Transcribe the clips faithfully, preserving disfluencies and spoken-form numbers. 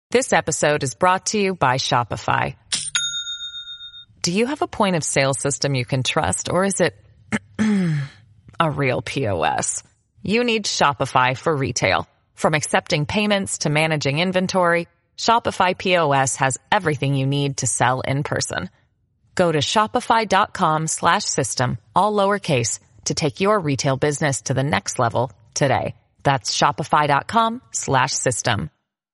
This episode is brought to you by Shopify. Do you have a point of sale system you can trust, or is it a real P O S? You need Shopify for retail. From accepting payments to managing inventory, Shopify P O S has everything you need to sell in person. Go to shopify.com slash system, all lowercase, to take your retail business to the next level today. That's shopify.com slash system.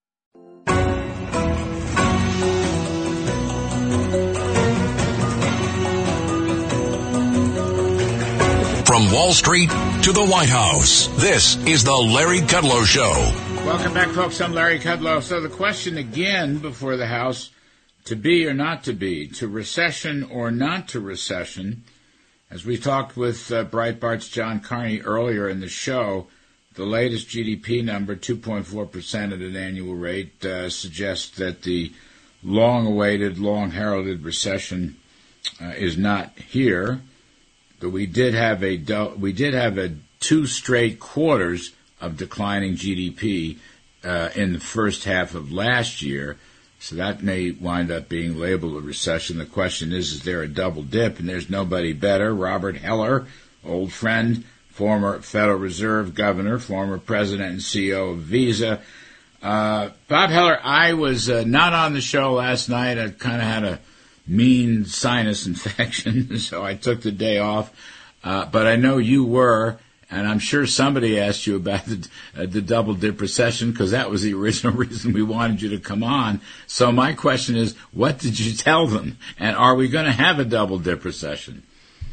From Wall Street to the White House, this is the Larry Kudlow Show. Welcome back, folks. I'm Larry Kudlow. So the question again before the House, to be or not to be, to recession or not to recession. As we talked with uh, Breitbart's John Carney earlier in the show, the latest G D P number, two point four percent at an annual rate, uh, suggests that the long-awaited, long-heralded recession uh, is not here. But we did have a we did have a two straight quarters of declining G D P uh, in the first half of last year, so that may wind up being labeled a recession. The question is, is there a double dip? And there's nobody better. Robert Heller, old friend, former Federal Reserve governor, former president and C E O of Visa. Uh, Bob Heller, I was uh, not on the show last night. I kind of had a mean sinus infection, so I took the day off. Uh, but I know you were, and I'm sure somebody asked you about the, uh, the double dip recession, because that was the original reason we wanted you to come on. So my question is, what did you tell them? And are we going to have a double dip recession?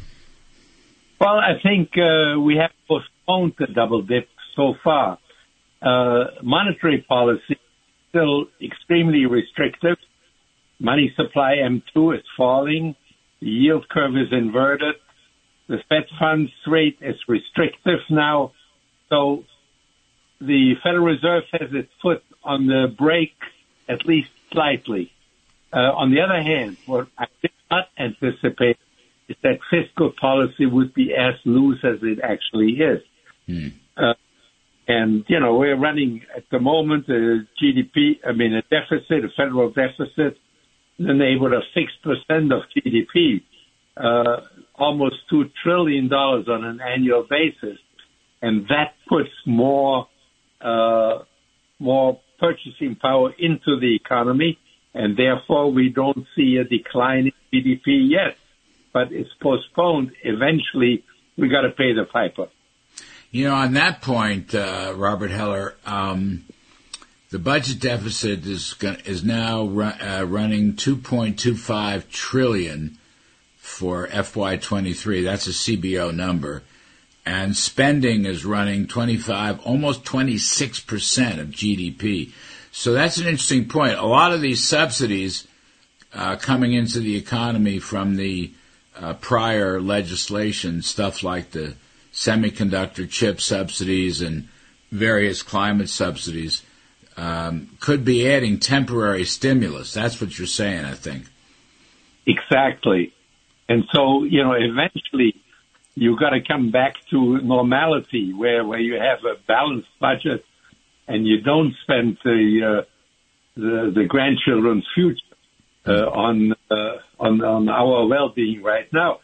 Well, I think uh, we have postponed the double dip so far. Uh, monetary policy is still extremely restrictive. Money supply M two is falling. The yield curve is inverted. The Fed funds rate is restrictive now. So the Federal Reserve has its foot on the brake, at least slightly. Uh, on the other hand, what I did not anticipate is that fiscal policy would be as loose as it actually is. Hmm. Uh, and, you know, we're running at the moment a G D P, I mean, a deficit, a federal deficit, in the neighborhood of six percent of G D P, uh, almost two trillion dollars on an annual basis. And that puts more, uh, more purchasing power into the economy. And therefore, we don't see a decline in G D P yet, but it's postponed. Eventually, we got to pay the piper. You know, on that point, uh, Robert Heller, um, the budget deficit is is now uh, running two point two five trillion dollars for F Y twenty-three. That's a C B O number. And spending is running twenty-five, almost twenty-six percent of G D P. So that's an interesting point. A lot of these subsidies uh, coming into the economy from the uh, prior legislation, stuff like the semiconductor chip subsidies and various climate subsidies, Um, could be adding temporary stimulus. That's what you're saying, I think. Exactly. And so, you know, eventually you got to come back to normality where, where you have a balanced budget and you don't spend the, uh, the, the grandchildren's future, uh, on, uh, on, on our well-being right now.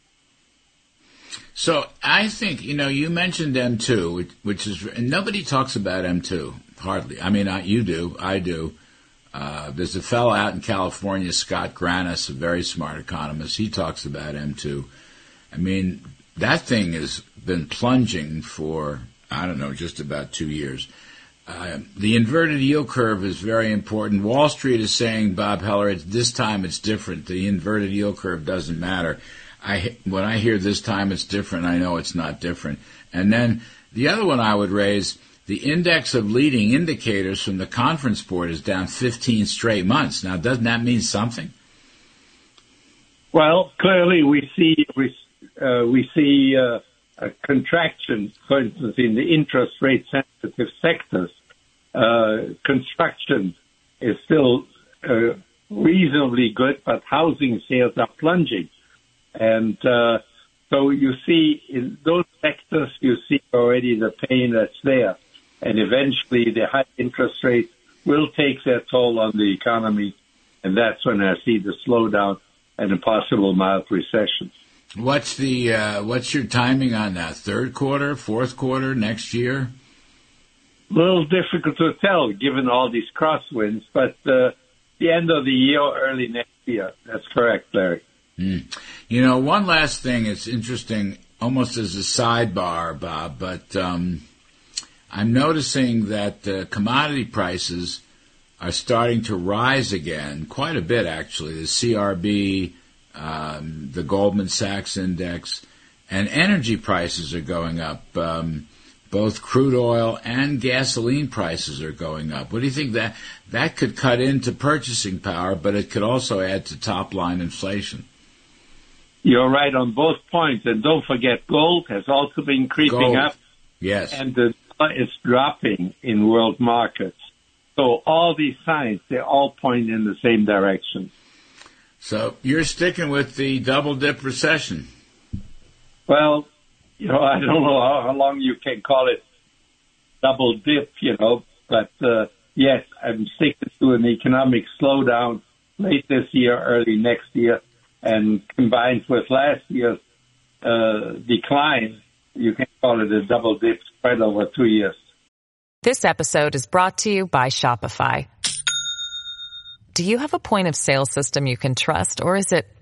So I think, you know, you mentioned M two, which, which is, and nobody talks about M two. Hardly. I mean, I, you do. I do. Uh, there's a fellow out in California, Scott Granis, a very smart economist. He talks about M two. I mean, that thing has been plunging for, I don't know, just about two years. Uh, the inverted yield curve is very important. Wall Street is saying, Bob Heller, it's, this time it's different. The inverted yield curve doesn't matter. I, when I hear this time it's different, I know it's not different. And then the other one I would raise, the index of leading indicators from the Conference Board is down fifteen straight months. Now, doesn't that mean something? Well, clearly we see we, uh, we see uh, a contraction, for instance, in the interest rate sensitive sectors. Uh, construction is still uh, reasonably good, but housing sales are plunging. And uh, so you see in those sectors, you see already the pain that's there. And eventually the high interest rates will take their toll on the economy, and that's when I see the slowdown and a possible mild recession. What's the uh, what's your timing on that? Third quarter, fourth quarter, next year? A little difficult to tell given all these crosswinds, but uh, the end of the year or early next year. That's correct, Larry. Mm. You know, one last thing. It's interesting, almost as a sidebar, Bob, but um, I'm noticing that uh, commodity prices are starting to rise again, quite a bit actually. The C R B, um, the Goldman Sachs index, and energy prices are going up. Um, both crude oil and gasoline prices are going up. What do you think that that could cut into purchasing power, but it could also add to top-line inflation? You're right on both points. And don't forget, gold has also been creeping Gold. up. Yes. And the dollar is dropping in world markets. So all these signs, they all point in the same direction. So you're sticking with the double-dip recession. Well, you know, I don't know how, how long you can call it double dip, you know, but uh, yes, I'm sticking to an economic slowdown late this year, early next year, and combined with last year's uh, decline, you can call it a double dip spread over two years. This episode is brought to you by Shopify. Do you have a point of sale system you can trust, or is it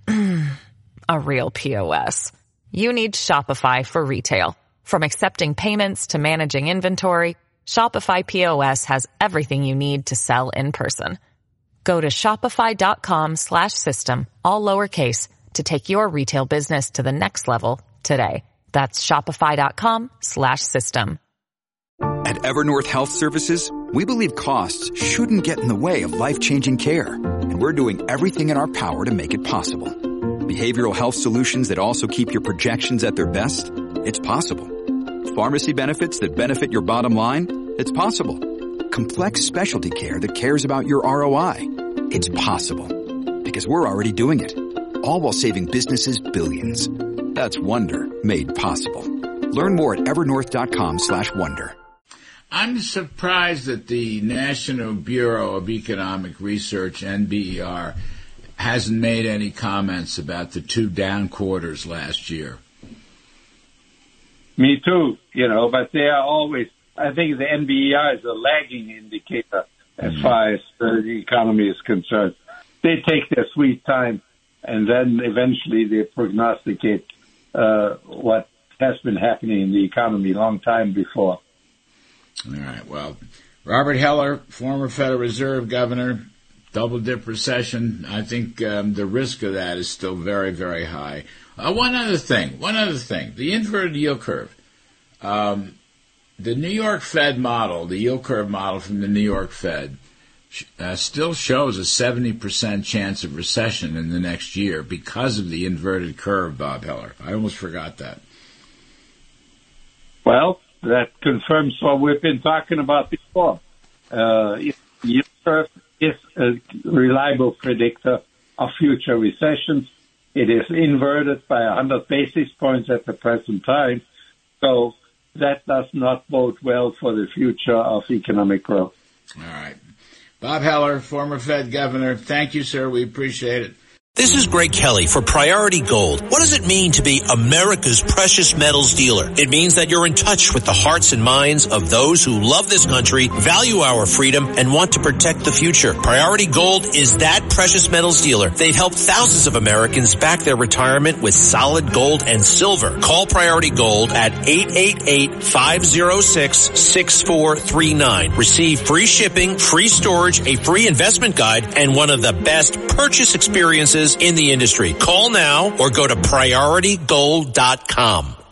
a real P O S? You need Shopify for retail. From accepting payments to managing inventory, Shopify P O S has everything you need to sell in person. Go to shopify.com slash system, all lowercase, to take your retail business to the next level today. That's shopify.com slash system. At Evernorth Health Services, we believe costs shouldn't get in the way of life-changing care, and we're doing everything in our power to make it possible. Behavioral health solutions that also keep your projections at their best? It's possible. Pharmacy benefits that benefit your bottom line? It's possible. Complex specialty care that cares about your R O I? It's possible. Because we're already doing it. All while saving businesses billions. That's Wonder made possible. Learn more at evernorth.com slash wonder. I'm surprised that the National Bureau of Economic Research, N B E R, hasn't made any comments about the two down quarters last year. Me too, you know, but they are always, I think the N B E R is a lagging indicator as mm-hmm. far as uh, the economy is concerned. They take their sweet time, and then eventually they prognosticate uh, what has been happening in the economy a long time before. All right, well, Robert Heller, former Federal Reserve Governor, double-dip recession, I think um, the risk of that is still very, very high. Uh, one other thing, one other thing, the inverted yield curve. Um, the New York Fed model, the yield curve model from the New York Fed, uh, still shows a seventy percent chance of recession in the next year because of the inverted curve, Bob Heller. I almost forgot that. Well, that confirms what we've been talking about before. Uh, yield curve is a reliable predictor of future recessions. It is inverted by one hundred basis points at the present time. So that does not bode well for the future of economic growth. All right. Bob Heller, former Fed governor, thank you, sir. We appreciate it. This is Greg Kelly for Priority Gold. What does it mean to be America's precious metals dealer? It means that you're in touch with the hearts and minds of those who love this country, value our freedom, and want to protect the future. Priority Gold is that precious metals dealer. They've helped thousands of Americans back their retirement with solid gold and silver. Call Priority Gold at eight eight eight, five oh six, six four three nine. Receive free shipping, free storage, a free investment guide, and one of the best purchase experiences in the industry. Call now or go to priority gold dot com.